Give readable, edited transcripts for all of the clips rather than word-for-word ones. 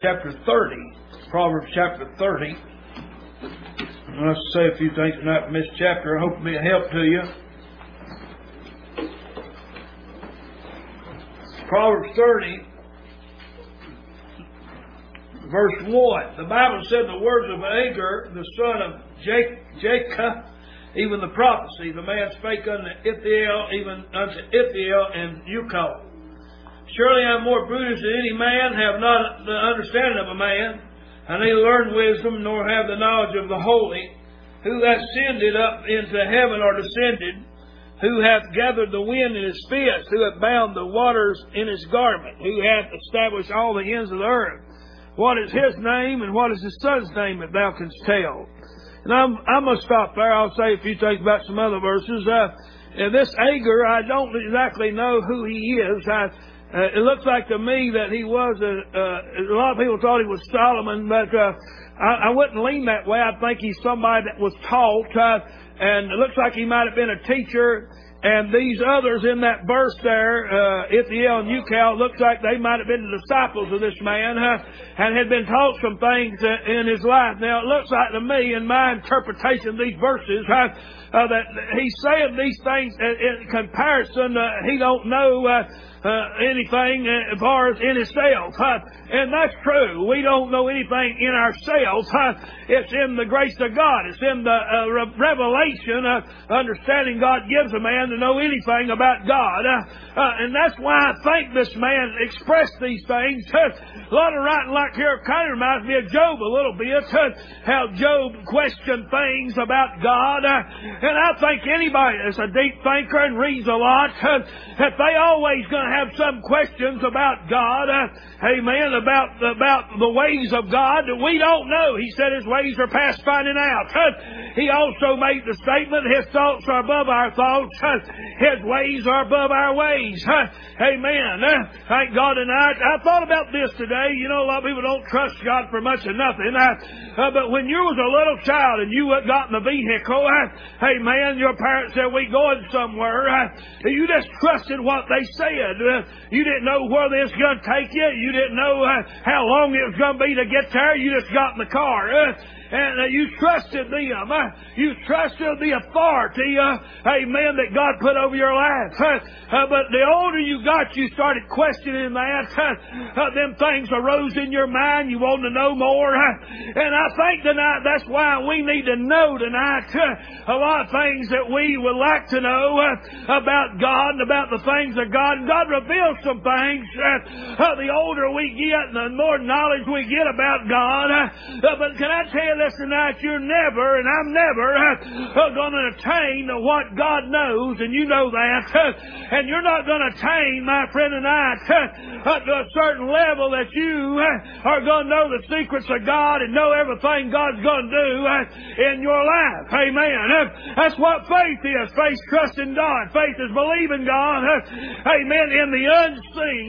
Chapter 30. Proverbs chapter 30. Let's say a few things tonight from this chapter. I hope it'll be a help to you. Proverbs 30, verse 1. The Bible said the words of Agur, the son of Jacob, even the prophecy, the man spake unto Ithiel, even unto Ithiel and Ucal. Surely I am more brutish than any man, have not the understanding of a man, and neither learned wisdom, nor have the knowledge of the holy. Who hath ascended up into heaven, or descended? Who hath gathered the wind in his fist? Who hath bound the waters in his garment? Who hath established all the ends of the earth? What is his name, and what is his son's name, that thou canst tell? And I'm going to stop there. I'll say a few things about some other verses. This Agur, I don't exactly know who he is. It looks like to me that he was a lot of people thought he was Solomon, but I wouldn't lean that way. I think he's somebody that was taught, and it looks like he might have been a teacher. And these others in that verse there, Ithiel and Ucal, looks like they might have been the disciples of this man and had been taught some things in his life. Now, it looks like to me, in my interpretation of these verses, that he's saying these things in comparison. He don't know anything as far as in himself. And that's true. We don't know anything in ourselves. It's in the grace of God. It's in the revelation, understanding God gives a man to know anything about God. And that's why I think this man expressed these things. A lot of writing like here kind of reminds me of Job a little bit. How Job questioned things about God. And I think anybody that's a deep thinker and reads a lot, that they always going to have some questions about God. Amen. About the ways of God that we don't know. He said His ways are past finding out. He also made the statement, His thoughts are above our thoughts. His ways are above our ways. Amen. Thank God tonight. I thought about this today. You know, a lot of people don't trust God for much of nothing. But when you was a little child and you got in the vehicle, amen, your parents said, we going somewhere. You just trusted what they said. You didn't know where they was going to take you. You didn't know how long it was going to be to get there. You just got in the car. And you trusted them. You trusted the authority, amen, that God put over your life. But the older you got, you started questioning that. Them things arose in your mind. You wanted to know more. And I think tonight that's why we need to know tonight a lot of things that we would like to know about God and about the things of God. And God reveals some things the older we get and the more knowledge we get about God. But can I tell you this tonight? You're never, and I'm never, going to attain what God knows, and you know that. And you're not going to attain, my friend, tonight to a certain level that you are going to know the secrets of God and know everything God's going to do in your life. Amen. That's what faith is. Faith trusts in God. Faith is believing God. Amen. In the unseen.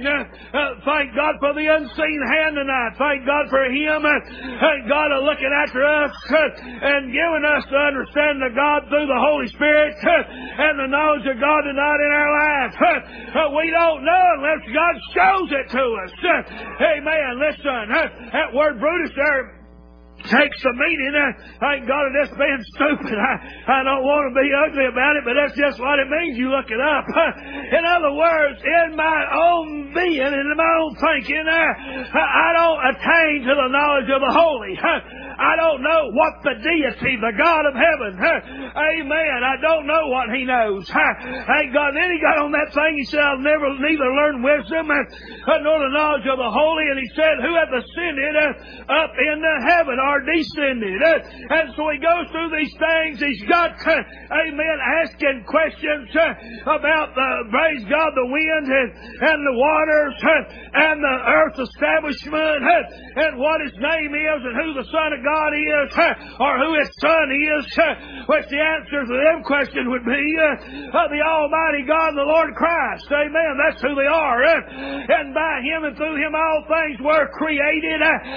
Thank God for the unseen hand tonight. Thank God for Him. Thank God for looking after us and giving us the understanding of God through the Holy Spirit and the knowledge of God tonight in our life. We don't know unless God shows it to us. Amen. Listen, that word Brutus there takes the meaning. Thank God of this being stupid. I don't want to be ugly about it, but that's just what it means. You look it up. In other words, in my own being and in my own thinking, I don't attain to the knowledge of the holy. I don't know what the deity, the God of heaven, amen, I don't know what He knows. Thank God. Then He got on that thing. He said, I'll neither learn wisdom nor the knowledge of the holy. And He said, who hath ascended up into heaven or descended? And so He goes through these things. He's got, amen, asking questions about, praise God, the wind and the waters and the earth establishment and what His name is and who the Son of God God is, or who His Son is, which the answer to them questions would be the Almighty God, the Lord Christ. Amen. That's who they are. And by Him and through Him all things were created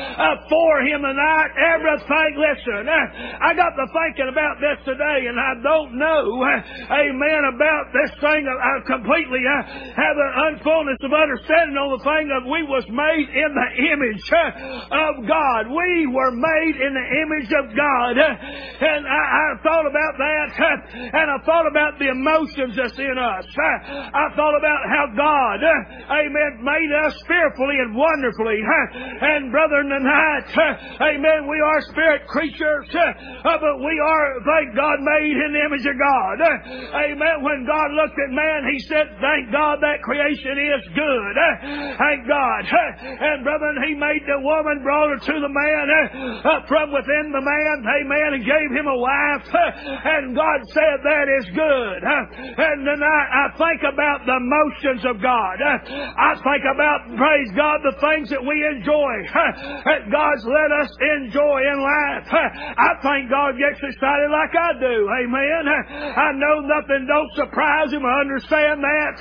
for Him tonight. Everything, listen, I got to thinking about this today, and I don't know, amen, about this thing. I completely have an unfullness of understanding on the thing of we was made in the image of God. We were made in the image of God. And I thought about that, and I thought about the emotions that's in us. I thought about how God, amen, made us fearfully and wonderfully. And brethren, tonight, amen, we are spirit creatures, but we are, thank God, made in the image of God. Amen. When God looked at man, He said, thank God that creation is good. Thank God. And brethren, He made the woman, brought her to the man from within the man, amen, and gave him a wife. And God said that is good. And tonight I think about the motions of God. I think about, praise God, the things that we enjoy, that God's let us enjoy in life. I think God gets excited like I do. Amen. I know nothing don't surprise Him. I understand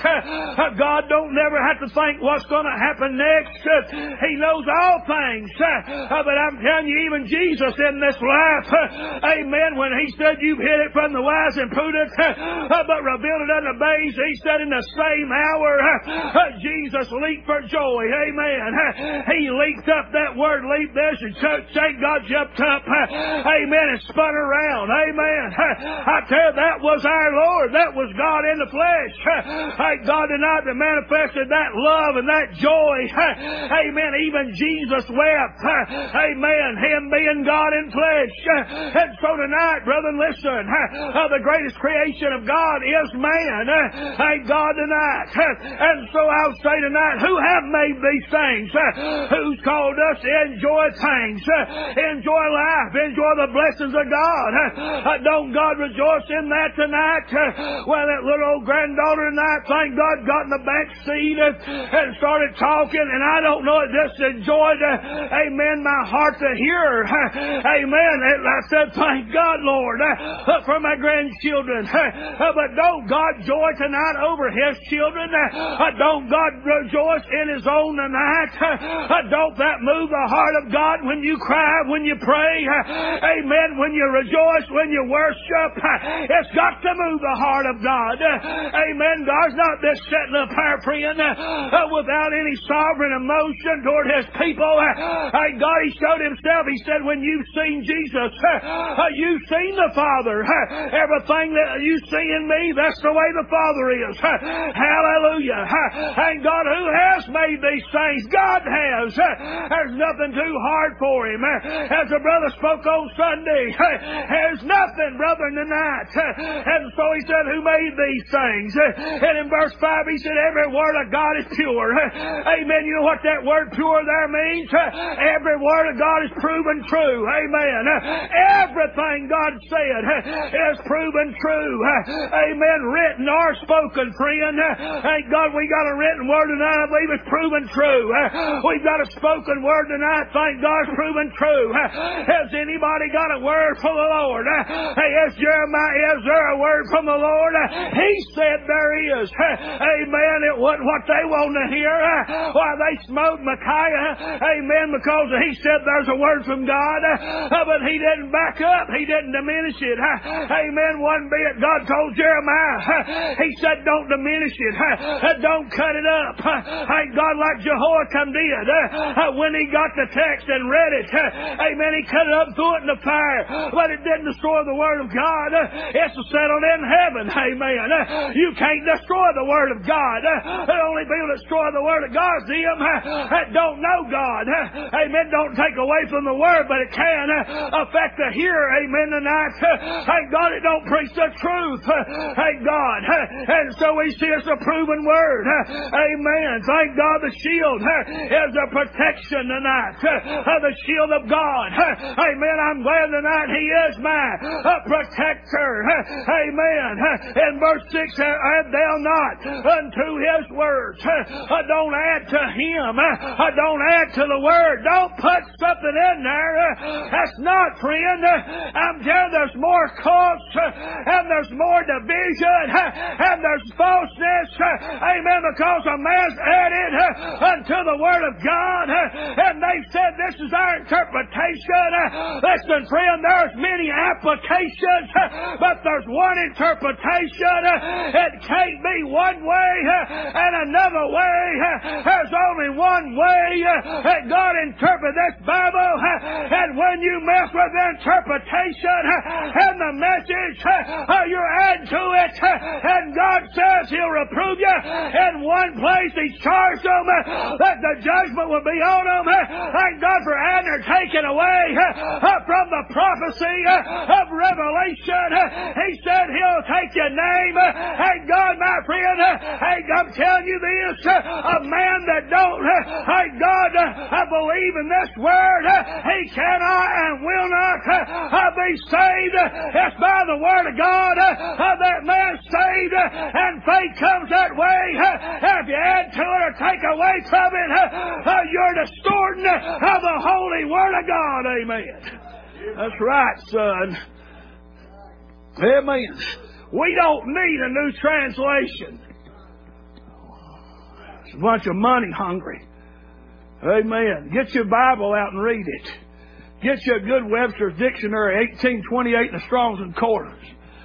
that. God don't never have to think what's going to happen next. He knows all things. But I'm telling you, even Jesus in this life, amen, when He said, you've hid it from the wise and prudent, but revealed it unto babes, He said in the same hour, Jesus leaped for joy. Amen. He leaped up. That word leap there, and thank God jumped up. Amen. And spun around. Amen. I tell you, that was our Lord. That was God in the flesh. Thank God tonight that manifested that love and that joy. Amen. Even Jesus wept. Amen. Him being God in flesh. And so tonight, brethren, listen. The greatest creation of God is man. Thank God tonight. And so I'll say tonight, who have made these things? Who's called us to enjoy things? Enjoy life. Enjoy the blessings of God. Don't God rejoice in that tonight? Well, that little old granddaughter tonight, thank God, got in the back seat and started talking, and I don't know, it just enjoyed, amen, my heart to hear her. Amen. And I said, thank God, Lord, for my grandchildren. But don't God joy tonight over His children? Don't God rejoice in His own tonight? Don't that move the heart of God when you cry, when you pray? Amen. When you rejoice, when you worship, it's got to move the heart of God. Amen. God's not just sitting up here praying without any sovereign emotion toward His people. God, He showed Himself. He said, when you've seen Jesus, you've seen the Father. Everything that you see in me, that's the way the Father is. Hallelujah. Thank God. Who has made these things? God has. There's nothing too hard for Him. As the brother spoke on Sunday, there's nothing, brother, tonight. And so he said, who made these things? And in verse 5 he said, every word of God is pure. Amen. You know what that word pure there means? Every word of God is proven true. Amen. Everything God said is proven true. Amen. Written or spoken, friend. Thank God we got a written word tonight. I believe it's proven true. We've got a spoken word tonight. Thank God it's proven true. Has anybody got a word from the Lord? Hey, is Jeremiah, is there a word from the Lord? He said there is. Amen. It wasn't what they wanted to hear. Why, they smote Micaiah. Amen. Because he said there's a word from God. But he didn't back up. He didn't diminish it. Amen. One bit. God told Jeremiah. He said don't diminish it. Don't cut it up. Thank God, like Jehoiakim did. When he got the text and read it. Amen. He cut it up, threw it in the fire. But it didn't destroy the Word of God. It's settled in heaven. Amen. You can't destroy the Word of God. The only people that destroy the Word of God is them that don't know God. Amen. Don't take away from the Word, but it can affect the hearer. Amen. Tonight. Thank God it don't preach the truth. Thank God. And so we see it's a proven Word. Amen. Thank God the shield is a protection tonight. The shield of God. Amen. I'm glad tonight He is my protector. Amen. In verse 6, add thou not unto His words. Don't add to Him. Don't add to the Word. Don't put something in there That's not, friend. I'm telling you, there's more cults, and there's more division, and there's falseness. Amen. Because a man's added unto the Word of God, and they said this is our interpretation. Listen, friend, there's many applications, but there's one interpretation. It can't be one way and another way. There's only one way that God interprets this Bible, and when you mess with the interpretation and the message, you're adding to it, and God says He'll reprove you. In one place He charged them that the judgment will be on them. Thank God for adding or taking away from the prophecy of Revelation. He said He'll take your name. Thank God, my friend. I'm telling you this, a man that don't, thank God, believe in this word, he cannot and will not be saved. It's by the Word of God that man's saved, and faith comes that way. If you add to it or take away from it, you're distorting the holy Word of God. Amen. That's right, son. Amen. We don't need a new translation. It's a bunch of money hungry. Amen. Get your Bible out and read it. Get you a good Webster's Dictionary, 1828 in the Strongs and Concordance.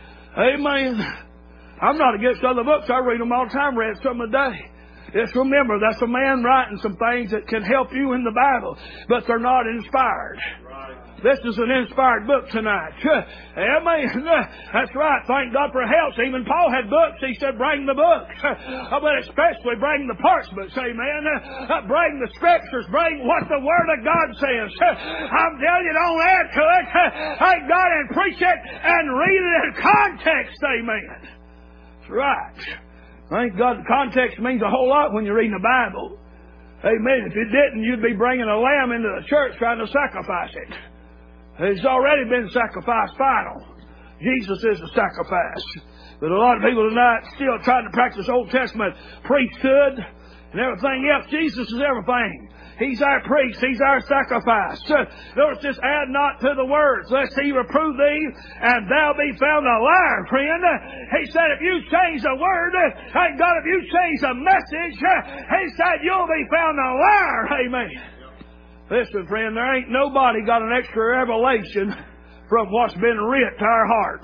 Amen. I'm not against other books. I read them all the time. Read some a day. Just remember, that's a man writing some things that can help you in the Bible, but they're not inspired. This is an inspired book tonight. Amen. That's right. Thank God for help. Even Paul had books. He said, bring the books. But especially bring the parchments. Amen. Bring the scriptures. Bring what the Word of God says. I'm telling you, don't add to it. Thank God and preach it and read it in context. Amen. That's right. Thank God the context means a whole lot when you're reading the Bible. Amen. If it didn't, you'd be bringing a lamb into the church trying to sacrifice it. It's already been sacrificed final. Jesus is the sacrifice. But a lot of people tonight still trying to practice Old Testament priesthood and everything else. Jesus is everything. He's our priest. He's our sacrifice. Notice this, add not to the words, lest He reprove thee, and thou be found a liar, friend. He said, if you change the word, thank God, if you change the message, He said, you'll be found a liar. Amen. Listen, friend, there ain't nobody got an extra revelation from what's been writ to our hearts.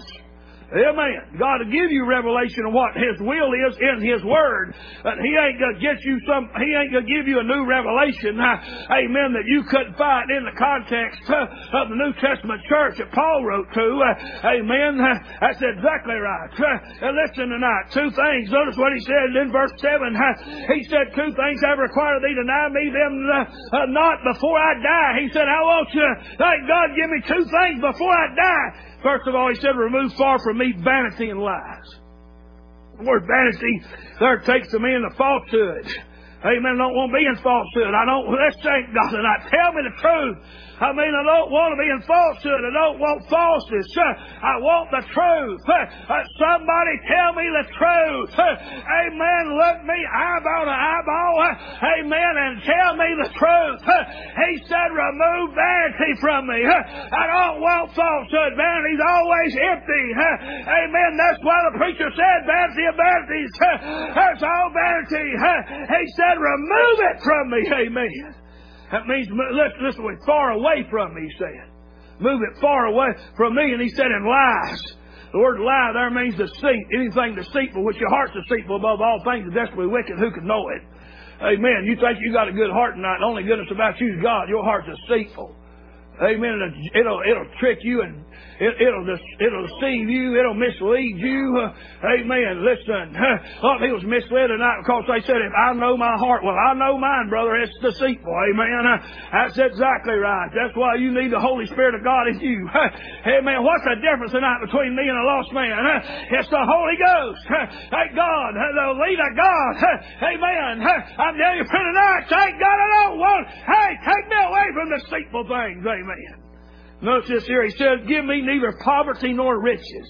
Amen. God will give you revelation of what His will is in His Word. But He ain't going to get you He ain't going to give you a new revelation, amen, that you couldn't find in the context of the New Testament church that Paul wrote to. Amen. That's exactly right. And listen tonight, two things. Notice what he said in verse 7. He said, two things I require thee, deny me them not before I die. He said, I want you, thank God, give me two things before I die. First of all, He said, remove far from me vanity and lies. The word vanity there takes to mean the falsehood. Amen. I don't want to be in falsehood. Let's thank God tonight. Tell me the truth. I mean, I don't want to be in falsehood. I don't want falseness. I want the truth. Somebody tell me the truth. Amen. Look me eyeball to eyeball. Amen. And tell me the truth. He said, remove vanity from me. I don't want falsehood. Vanity's always empty. Amen. That's why the preacher said, vanity of vanities. That's all vanity. He said, remove it from me. Amen. That means, listen, far away from me, He said. Move it far away from me. And He said, in lies. The word lie there means deceit. Anything deceitful, which your heart's deceitful above all things, is desperately wicked. Who can know it? Amen. You think you got a good heart tonight. The only goodness about you is God. Your heart's deceitful. Amen. It'll trick you and it'll deceive you. It'll mislead you. Amen. Listen, a lot of people was misled tonight because they said, if I know my heart, well, I know mine, brother. It's deceitful. Amen. That's exactly right. That's why you need the Holy Spirit of God in you. Amen. What's the difference tonight between me and a lost man? It's the Holy Ghost. Thank God. The lead of God. Amen. I'm telling you tonight, thank God I don't want. Hey, take me away from deceitful things. Amen. Notice this here. He said, give me neither poverty nor riches.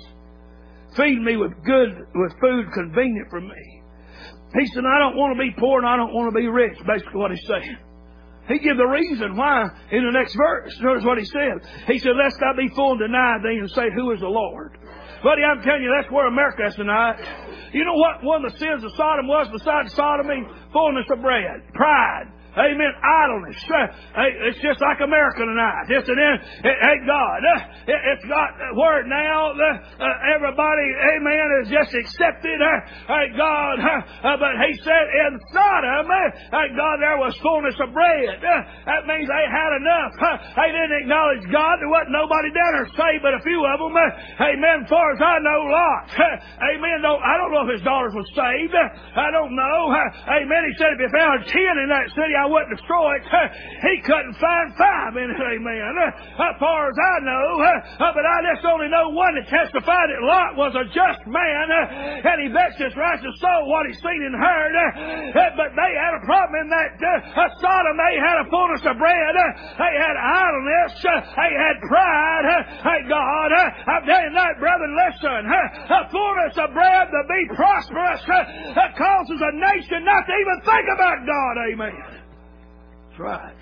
Feed me with food convenient for me. He said, I don't want to be poor and I don't want to be rich. Basically what he's saying. He gave the reason why in the next verse. Notice what he said. He said, lest I be full and deny thee and say, who is the Lord? Buddy, I'm telling you, that's where America is tonight. You know what one of the sins of Sodom was besides sodomy? Fullness of bread. Pride. Amen. Idleness. It's just like America tonight. Hey, God. It's got where now everybody, amen, is just accepted. Hey, God. But he said in Sodom, hey, God, there was fullness of bread. That means they had enough. They didn't acknowledge God. There wasn't nobody down there saved but a few of them. Amen. As far as I know, Lot. Amen. I don't know if his daughters were saved. I don't know. Amen. He said if you found 10 in that city, I wouldn't destroy it. He couldn't find 5 in it, amen. As far as I know, but I just only know one that testified that Lot was a just man, and he vexed his righteous soul what he seen and heard. But they had a problem in that Sodom. They had a fullness of bread. They had idleness. They had pride. Hey, God, I'm telling you that, brethren, listen. A fullness of bread to be prosperous causes a nation not to even think about God, amen. That's right.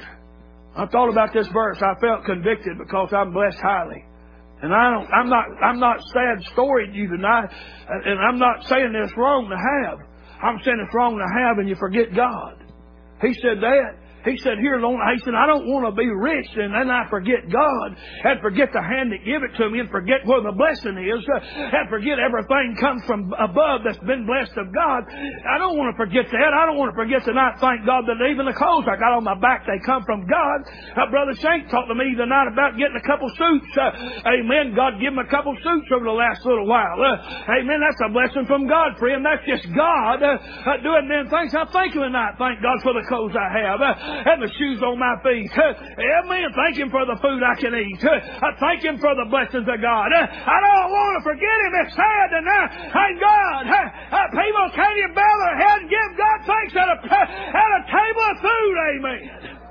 I thought about this verse. I felt convicted because I'm blessed highly. And I'm not sad story to you tonight. And I'm not saying it's wrong to have. I'm saying it's wrong to have and you forget God. He said that. He said, here, Lord, he said, I don't want to be rich and then I forget God and forget the hand that give it to me and forget where the blessing is and forget everything comes from above that's been blessed of God. I don't want to forget that. I don't want to forget to not thank God that even the clothes I got on my back, they come from God. Brother Shank talked to me tonight about getting a couple suits. Amen. God give him a couple suits over the last little while. Amen. That's a blessing from God, friend. That's just God doing them things. I thank Him tonight. Thank God for the clothes I have. And the shoes on my feet. Amen. Thank Him for the food I can eat. I thank Him for the blessings of God. I don't want to forget Him. It's sad tonight. Thank God. People can't even bow their head and give God thanks at a table of food. Amen.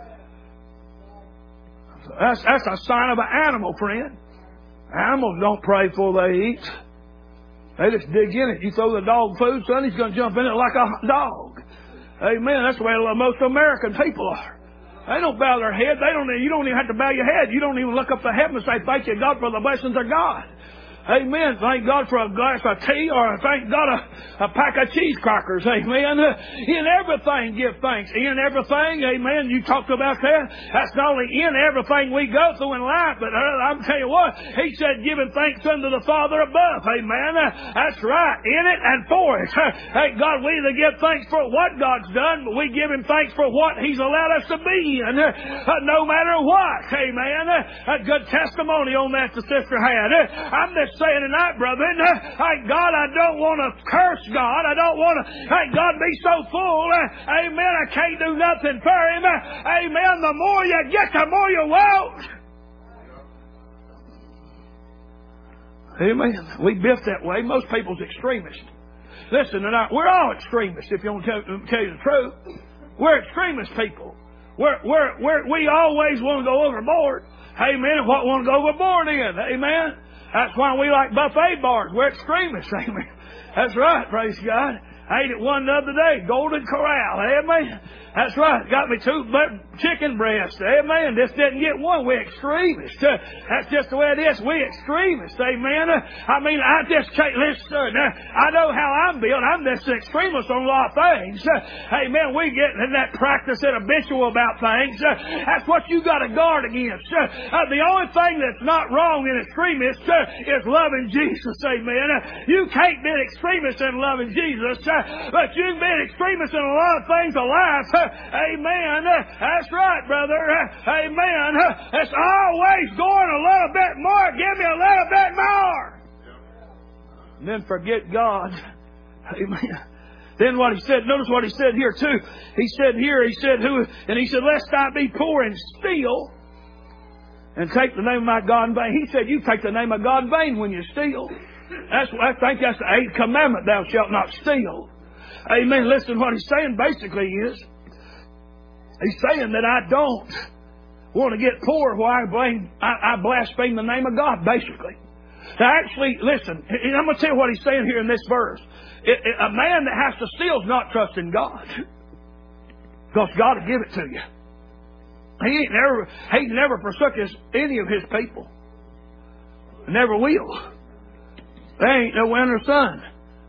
That's a sign of an animal, friend. Animals don't pray before they eat. They just dig in it. You throw the dog food, son, he's going to jump in it like a dog. Amen. That's the way most American people are. They don't bow their head. You don't even have to bow your head. You don't even look up to heaven and say, thank you, God, for the blessings of God. Amen. Thank God for a glass of tea or thank God a pack of cheese crackers. Amen. In everything, give thanks. In everything, amen. You talked about that. That's not only in everything we go through in life, but I'm telling you what, He said, giving thanks unto the Father above. Amen. That's right. In it and for it. Hey, God, we either give thanks for what God's done, but we give Him thanks for what He's allowed us to be in. No matter what. Amen. A good testimony on that the sister had. I'm just saying tonight, brethren, thank God, I don't want to curse God. I don't want to, thank God, be so full. Amen. I can't do nothing for Him. Amen. The more you get, the more you won't. Amen. We biff that way. Most people's extremists. Listen, tonight, we're all extremists, if you want to tell you the truth. We're extremist people. We always want to go overboard. Amen. What want to go overboard in? Amen. That's why we like buffet bars. We're extremists. Amen. That's right. Praise God. I ate at one the other day. Golden Corral. Amen. That's right. Got me 2 chicken breasts. Amen. Just didn't get one. We're extremists. That's just the way it is. We're extremists. Amen. I mean, I just can't listen. I know how I'm built. I'm just an extremist on a lot of things. Amen. We get in that practice and habitual about things. That's what you got to guard against. The only thing that's not wrong in extremists is loving Jesus. Amen. You can't be an extremist in loving Jesus, but you can be an extremist in a lot of things of life. Amen. That's right, brother. Amen. It's always going a little bit more. Give me a little bit more. And then forget God. Amen. Then what He said, notice what He said here too. He said, lest I be poor and steal and take the name of my God in vain. He said, you take the name of God in vain when you steal. I think that's the 8th commandment, thou shalt not steal. Amen. Listen, what He's saying basically is, He's saying that I don't want to get poor while I blaspheme the name of God, basically. Now, actually, listen, I'm going to tell you what He's saying here in this verse. A man that has to steal is not trusting God. Because God will give it to you. He never forsook any of His people. Never will. There ain't no way under the sun.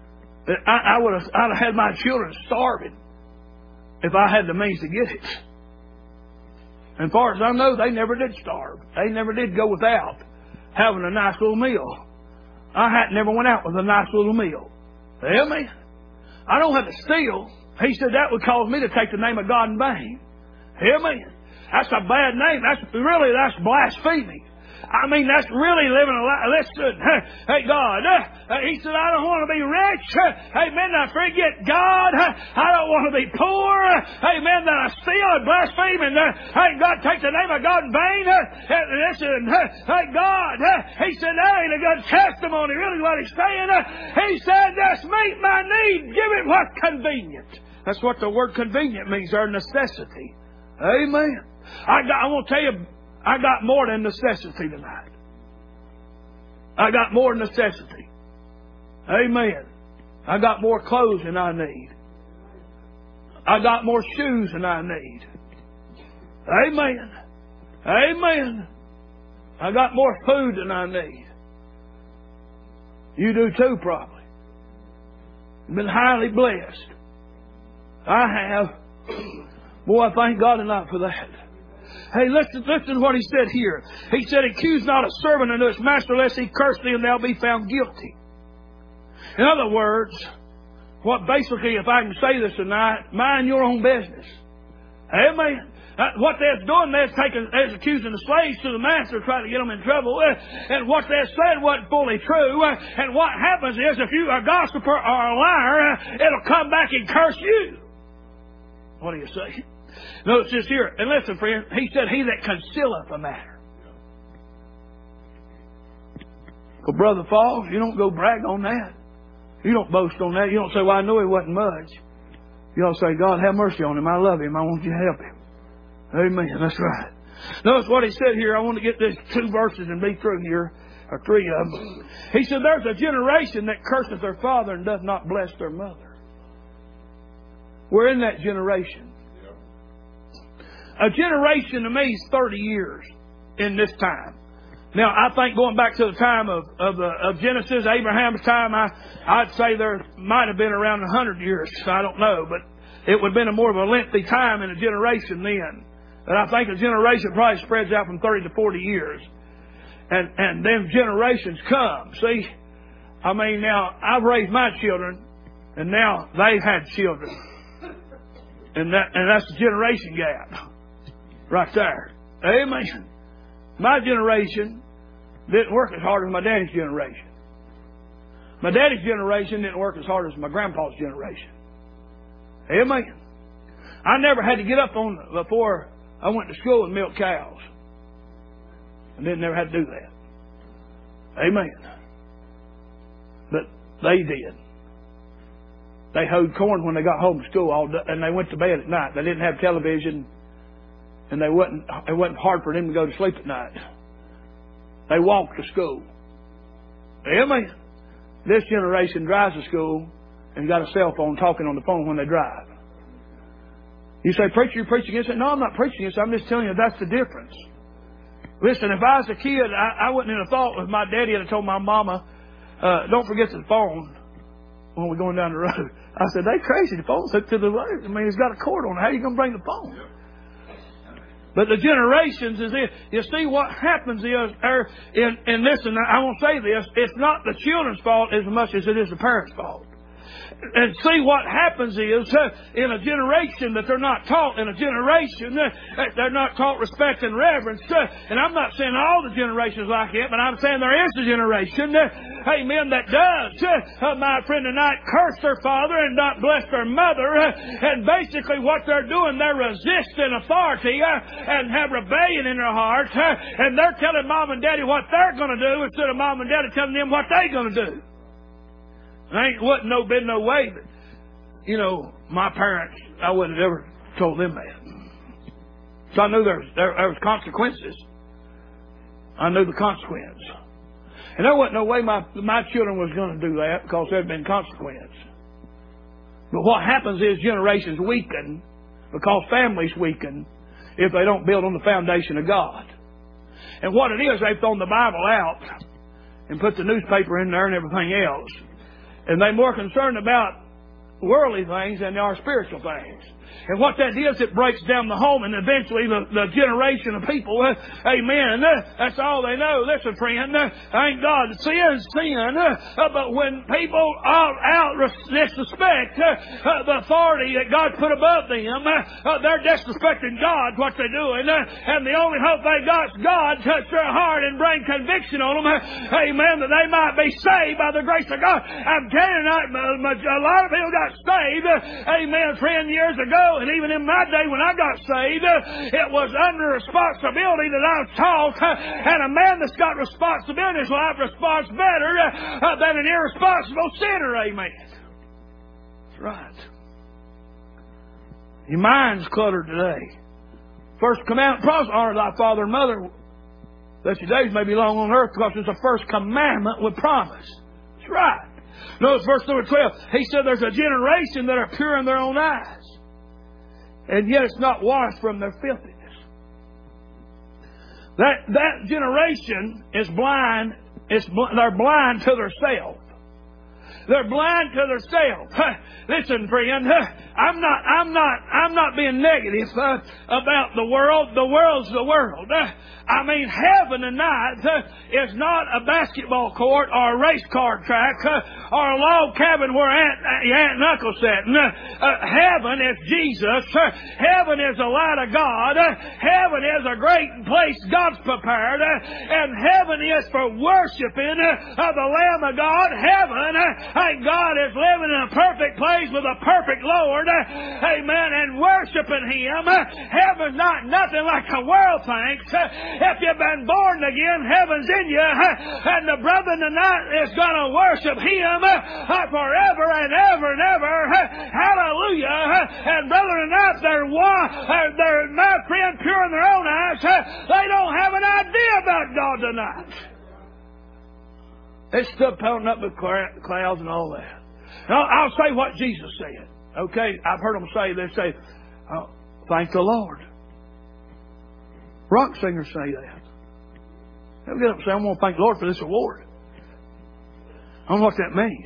I'd have had my children starving if I had the means to get it. And as far as I know, they never did starve. They never did go without having a nice little meal. I never went out with a nice little meal. Amen. I don't have to steal. He said that would cause me to take the name of God in vain. Amen. That's a bad name. That's blasphemy. I mean, that's really living a life. Listen, hey, God, He said, I don't want to be rich. Amen. I forget God. I don't want to be poor. Amen. That I steal and blaspheme and, hey, God, take the name of God in vain. Listen, hey, God, He said, that ain't a good testimony. Really what He's saying. He said, just meet my need. Give it what's convenient. That's what the word convenient means, or necessity. Amen. I want to tell you, I got more than necessity tonight. I got more necessity. Amen. I got more clothes than I need. I got more shoes than I need. Amen. Amen. I got more food than I need. You do too, probably. You've been highly blessed. I have. Boy, I thank God tonight for that. Hey, listen to what He said here. He said, accuse not a servant unto his master, lest he curse thee and thou be found guilty. In other words, what basically, if I can say this tonight, mind your own business. Amen. What they're doing, they're accusing the slaves to the master, trying to get them in trouble. And what they said wasn't fully true. And what happens is, if you're a gossiper or a liar, it'll come back and curse you. What do you say? Notice this here. And listen, friend, He said, he that concealeth a matter. Well, Brother Falls, you don't go brag on that. You don't boast on that. You don't say, well, I know he wasn't much. You all say, God, have mercy on him. I love him. I want you to help him. Amen. That's right. Notice what He said here. I want to get these 2 verses and be through here, or 3 of them. He said, there's a generation that curseth their father and doth not bless their mother. We're in that generation. A generation to me is 30 years in this time. Now, I think going back to the time of Genesis, Abraham's time, I'd say there might have been around 100 years. I don't know, but it would have been more of a lengthy time in a generation then. And I think a generation probably spreads out from 30 to 40 years. And then generations come. See, I mean, now, I've raised my children, and now they've had children. And that's the generation gap. Right there. Amen. My generation didn't work as hard as my daddy's generation. My daddy's generation didn't work as hard as my grandpa's generation. Amen. I never had to get up before I went to school and milk cows. I never had to do that. Amen. But they did. They hoed corn when they got home from school all day, and they went to bed at night. They didn't have television. And it wasn't hard for them to go to sleep at night. They walked to school. Amen. This generation drives to school and got a cell phone talking on the phone when they drive. You say, preacher, you're preaching against it? No, I'm not preaching against it. I'm just telling you that's the difference. Listen, if I was a kid, I wouldn't have thought if my daddy had told my mama, don't forget the phone when we're going down the road. I said, they crazy. The phone's hooked to the road. I mean, it's got a cord on it. How are you going to bring the phone? But the generations is in. You see, what happens is, and listen, I won't say this, it's not the children's fault as much as it is the parents' fault. And see, what happens is, in a generation that they're not taught, in a generation they're not taught respect and reverence. And I'm not saying all the generations like it, but I'm saying there is a generation, amen, that does, my friend tonight, curse their father and not bless their mother. And basically what they're doing, they're resisting authority and have rebellion in their heart. And they're telling mom and daddy what they're going to do instead of mom and daddy telling them what they're going to do. There wouldn't been no way that, you know, my parents, I wouldn't have ever told them that. So I knew there was consequences. I knew the consequence. And there wasn't no way my children was going to do that because there had been consequence. But what happens is generations weaken because families weaken. if they don't build on the foundation of God. And what it is, they've thrown the Bible out and put the newspaper in there and everything else. And they're more concerned about worldly things than they are spiritual things. And what that is, it breaks down the home and eventually the generation of people, amen, that's all they know. Listen, friend, thank God, sin's sin, but when people disrespect the authority that God put above them, they're disrespecting God, what they're doing, and the only hope they got is God touch their heart and bring conviction on them, amen, that they might be saved by the grace of God. I'm telling you, a lot of people got saved, amen, friend, years ago. And even in my day when I got saved, it was under responsibility that I was taught. And a man that's got responsibility in his life responds better than an irresponsible sinner. Amen. That's right. Your mind's cluttered today. First commandment, honor thy father and mother, that your days may be long on earth, because it's the first commandment with promise. That's right. Notice verse number 12. He said there's a generation that are pure in their own eyes, and yet it's not washed from their filthiness. That generation is blind. They're blind to themselves. They're blind to themselves. Listen, friend, I'm not being negative about the world. The world's the world. I mean, heaven tonight is not a basketball court or a race car track or a log cabin where your aunt and uncle sat. Heaven is Jesus. Heaven is the light of God. Heaven is a great place God's prepared. And heaven is for worshiping the Lamb of God. Heaven, God is living in a perfect place with a perfect Lord. Amen. And worshiping Him. Heaven's not nothing like the world thinks. If you've been born again, heaven's in you. And the brother tonight is going to worship Him forever and ever and ever. Hallelujah. And brother tonight, they're my friend pure in their own eyes. They don't have an idea about God tonight. It's still pelting up with clouds and all that. Now, I'll say what Jesus said. Okay? I've heard them say, oh, thank the Lord. Rock singers say that. They'll get up and say, I want to thank the Lord for this award. I don't know what that means.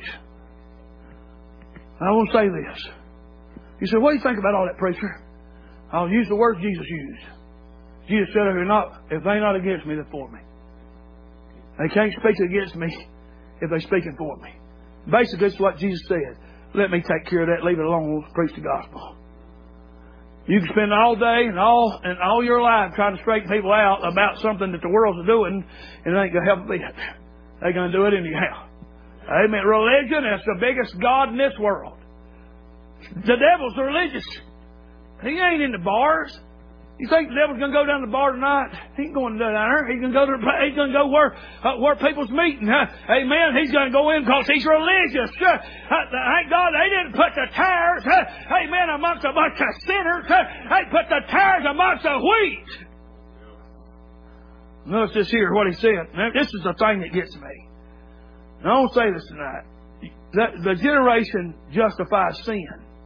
I want to say this. You say, what do you think about all that, preacher? I'll use the words Jesus used. Jesus said, if they're not against me, they're for me. They can't speak against me if they're speaking for me. Basically, that's what Jesus said. Let me take care of that. Leave it alone. We'll preach the gospel. You can spend all day and all your life trying to straighten people out about something that the world's doing, and it ain't going to help a bit. They're going to do it anyhow. Amen. Religion is the biggest god in this world. The devil's religious. He ain't in the bars. You think the devil's going to go down to the bar tonight? He ain't going down there. He's going to go where people's meeting. Amen. He's going to go in because he's religious. Thank God they didn't put the tares, amen, amongst a bunch of sinners. They put the tares amongst the wheat. Notice this here, what he said. Now, this is the thing that gets me. Now, I won't say this tonight. The generation justifies sin.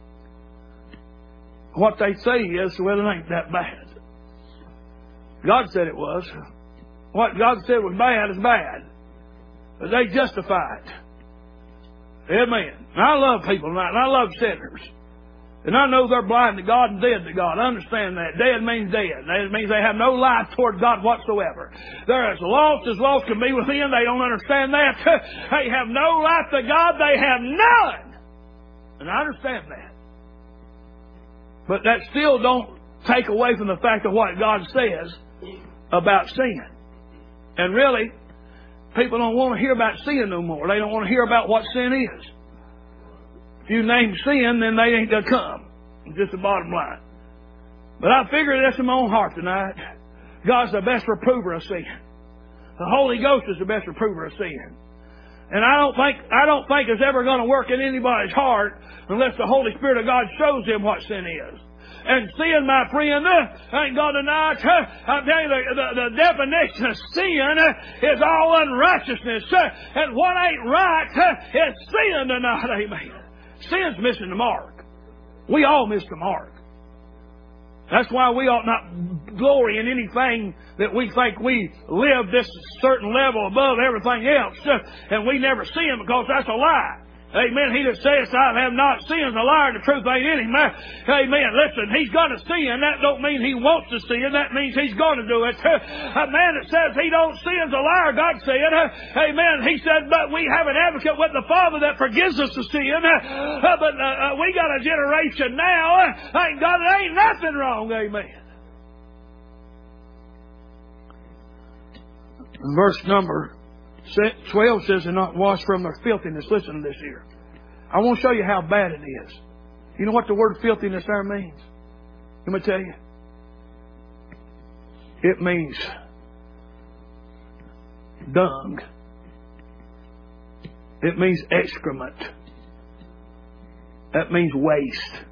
What they say is, well, it ain't that bad. God said it was. What God said was bad is bad. But they justify it. Amen. And I love people tonight, and I love sinners. And I know they're blind to God and dead to God. I understand that. Dead means dead. That means they have no life toward God whatsoever. They're as lost can be within. They don't understand that. They have no life to God. They have none. And I understand that. But that still don't take away from the fact of what God says about sin. And really, people don't want to hear about sin no more. They don't want to hear about what sin is. If you name sin, then they ain't going to come. It's just the bottom line. But I figure that's in my own heart tonight. God's the best reprover of sin. The Holy Ghost is the best reprover of sin. And I don't think it's ever going to work in anybody's heart unless the Holy Spirit of God shows them what sin is. And sin, my friend, ain't God tonight. I'm telling you, the definition of sin is all unrighteousness. And what ain't right is sin tonight. Amen. Sin's missing the mark. We all miss the mark. That's why we ought not glory in anything that we think we live this certain level above everything else. And we never sin, because that's a lie. Amen. He that saith, I have not sinned, is a liar, and the truth ain't in him. Amen. Listen, he's going to sin. That don't mean he wants to sin. That means he's going to do it. A man that says he don't sin is a liar, God said. Amen. He said, but we have an advocate with the Father that forgives us of sin. But we got a generation now. Thank God, there ain't nothing wrong. Amen. Verse number 12 says, they're not washed from their filthiness. Listen to this here. I want to show you how bad it is. You know what the word filthiness there means? Let me tell you. It means dung. It means excrement. That means waste.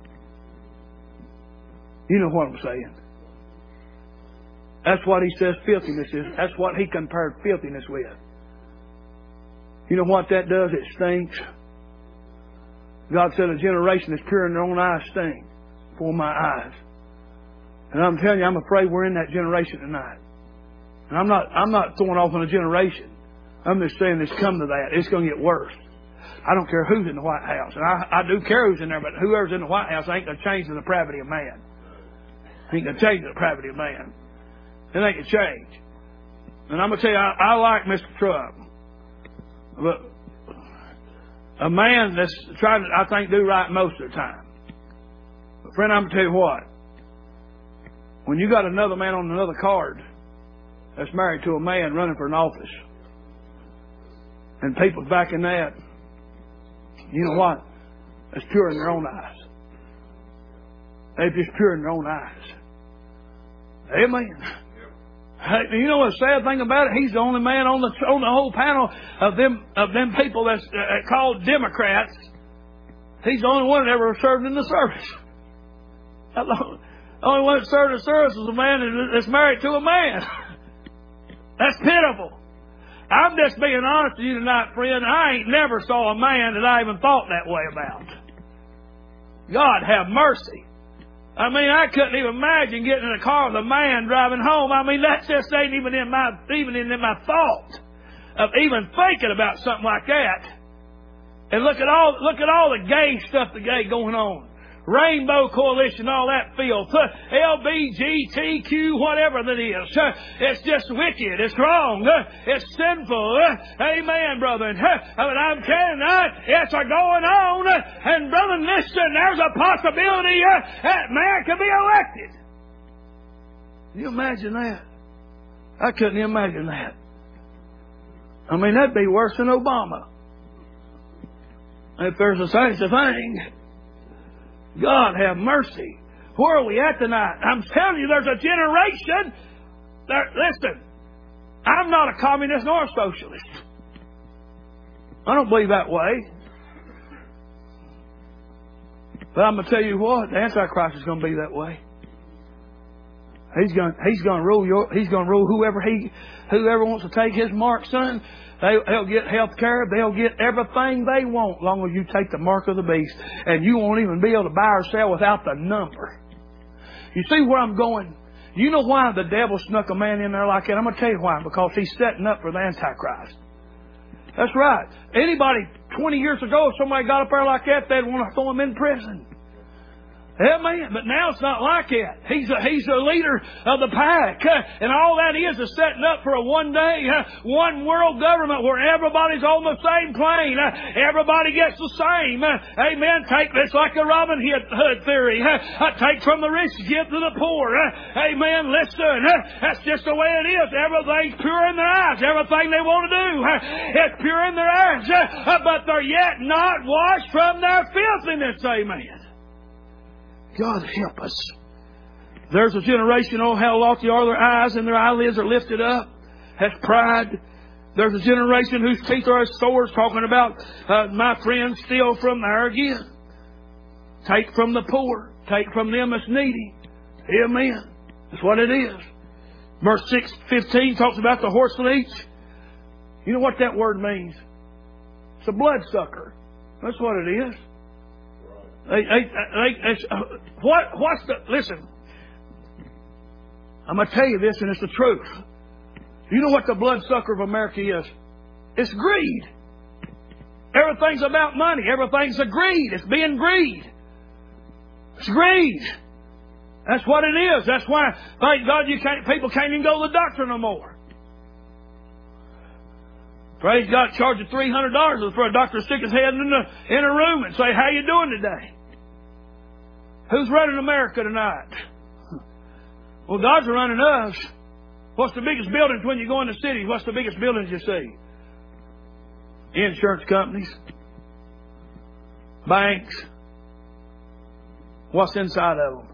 You know what I'm saying. That's what he says filthiness is. That's what he compared filthiness with. You know what that does? It stinks. God said a generation that's pure in their own eyes stink before my eyes. And I'm telling you, I'm afraid we're in that generation tonight. And I'm not throwing off on a generation. I'm just saying it's come to that. It's going to get worse. I don't care who's in the White House. And I do care who's in there, but whoever's in the White House ain't going to change the depravity of man. Ain't going to change the depravity of man. It ain't going to change. And I'm going to tell you, I like Mr. Trump. But a man that's trying to, I think, do right most of the time. But friend, I'm going to tell you what. When you got another man on another card that's married to a man running for an office, and people backing that, you know what? That's pure in their own eyes. They're just pure in their own eyes. Amen. Hey, you know what the sad thing about it? He's the only man on the whole panel of them people that's called Democrats. He's the only one that ever served in the service. The only one that served in the service was a man that's married to a man. That's pitiful. I'm just being honest with you tonight, friend. I ain't never saw a man that I even thought that way about. God have mercy. I mean, I couldn't even imagine getting in a car with a man driving home. I mean, that just ain't even in my thought of even thinking about something like that. And look at all the gay stuff going on. Rainbow Coalition, all that filth. LBGTQ, whatever that is. It's just wicked. It's wrong. It's sinful. Amen, brother. But I'm telling you, it's a going on. And brother, listen, there's a possibility that man could be elected. Can you imagine that? I couldn't imagine that. I mean, that'd be worse than Obama. If there's such a thing. God have mercy. Where are we at tonight? I'm telling you, there's a generation. Listen, I'm not a communist nor a socialist. I don't believe that way. But I'm going to tell you what, the Antichrist is going to be that way. He's going to rule he's going to rule whoever wants to take his mark, son. They'll get health care. They'll get everything they want as long as you take the mark of the beast. And you won't even be able to buy or sell without the number. You see where I'm going? You know why the devil snuck a man in there like that? I'm going to tell you why. Because he's setting up for the Antichrist. That's right. Anybody 20 years ago, if somebody got up there like that, they'd want to throw him in prison. Amen. But now it's not like that. He's a leader of the pack. And all that is setting up for a one-day, one world government where everybody's on the same plane. Everybody gets the same. Amen. It's like the Robin Hood theory. Take from the rich, give to the poor. Amen. Listen, that's just the way it is. Everything's pure in their eyes. Everything they want to do, it's pure in their eyes. But they're yet not washed from their filthiness. Amen. God help us. There's a generation, oh, how lofty are their eyes, and their eyelids are lifted up. Has pride. There's a generation whose teeth are as swords, talking about my friends steal from there again. Take from the poor. Take from them that's needy. Amen. That's what it is. Verse 6:15 talks about the horse leech. You know what that word means? It's a bloodsucker. That's what it is. Listen, I'm going to tell you this, and it's the truth. You know what the bloodsucker of America is? It's greed. Everything's about money. Everything's a greed. It's being greed. It's greed. That's what it is. That's why, thank God, people can't even go to the doctor no more. Praise God, charging $300 for a doctor to stick his head in a room and say, "How you doing today?" Who's running America tonight? Well, God's running us. What's the biggest buildings when you go in the city? What's the biggest buildings you see? Insurance companies. Banks. What's inside of them?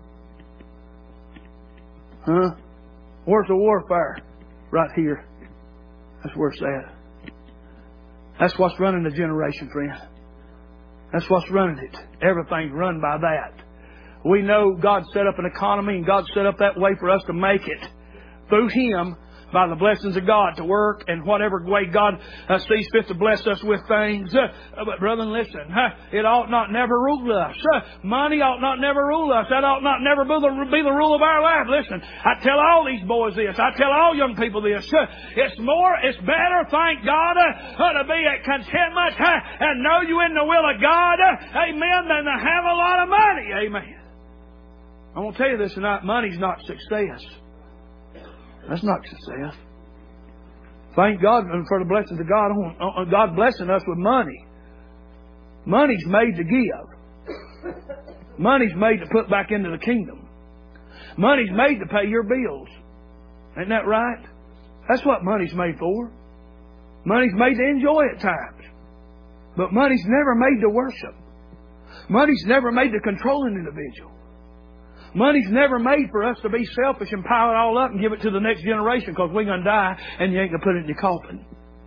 Huh? Where's the warfare? Right here. That's where it's at. That's what's running the generation, friend. That's what's running it. Everything's run by that. We know God set up an economy, and God set up that way for us to make it through Him, by the blessings of God, to work in whatever way God sees fit to bless us with things. But brethren, listen, it ought not never rule us. Money ought not never rule us. That ought not never be the rule of our life. Listen, I tell all these boys this. I tell all young people this. It's better, thank God, to be at contentment and know you in the will of God, amen, than to have a lot of money, amen. I'm going to tell you this tonight, money's not success. That's not success. Thank God for the blessings of God. God blessing us with money. Money's made to give. Money's made to put back into the kingdom. Money's made to pay your bills. Ain't that right? That's what money's made for. Money's made to enjoy at times. But money's never made to worship. Money's never made to control an individual. Money's never made for us to be selfish and pile it all up and give it to the next generation, because we're going to die and you ain't going to put it in your coffin.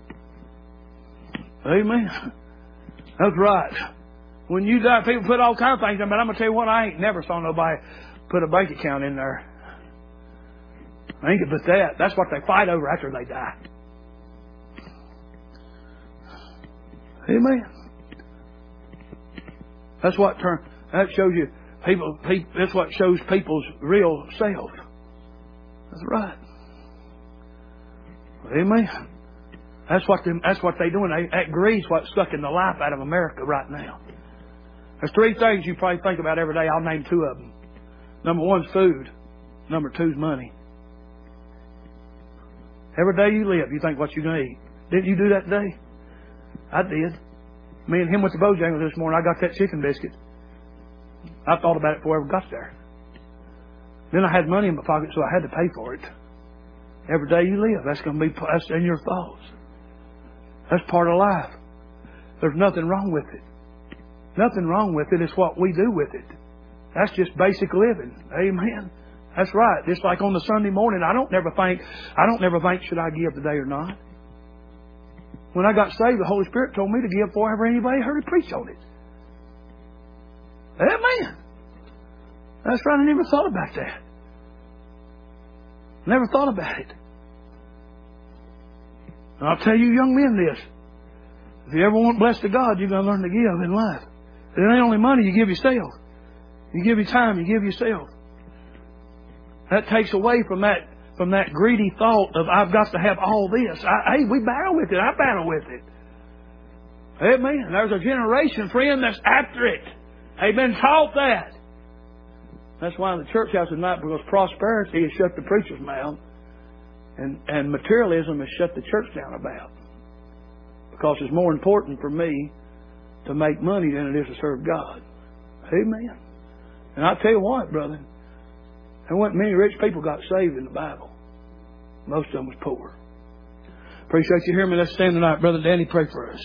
Amen. That's right. When you die, people put all kinds of things in, but I'm going to tell you what, I ain't never saw nobody put a bank account in there. I ain't going to put that. That's what they fight over after they die. Amen. That shows you people. That's what shows people's real self. That's right. Amen. That's what they're doing. That greed's what's sucking the life out of America right now. There's three things you probably think about every day. I'll name two of them. Number one's food. Number two's money. Every day you live, you think what you're going to eat. Didn't you do that today? I did. Me and him went to Bojangles this morning. I got that chicken biscuit. I thought about it before I ever got there. Then I had money in my pocket, so I had to pay for it. Every day you live, that's in your thoughts. That's part of life. There's nothing wrong with it. Nothing wrong with it. It's what we do with it. That's just basic living. Amen. That's right. Just like on the Sunday morning, I don't never think, should I give today or not? When I got saved, the Holy Spirit told me to give before ever anybody heard me preach on it. Amen. That's right. I never thought about that. Never thought about it. And I'll tell you young men this. If you ever want blessed of God, you're going to learn to give in life. It ain't only money, you give yourself. You give your time, you give yourself. That takes away from that greedy thought of I've got to have all this. Hey, we battle with it. I battle with it. Amen. There's a generation, friend, that's after it. They've been taught that. That's why in the church house tonight, because prosperity has shut the preacher's mouth, and materialism has shut the church down about. Because it's more important for me to make money than it is to serve God. Amen. And I'll tell you what, brother, there wasn't many rich people got saved in the Bible. Most of them was poor. Appreciate you hearing me. Let's stand tonight. Brother Danny, pray for us.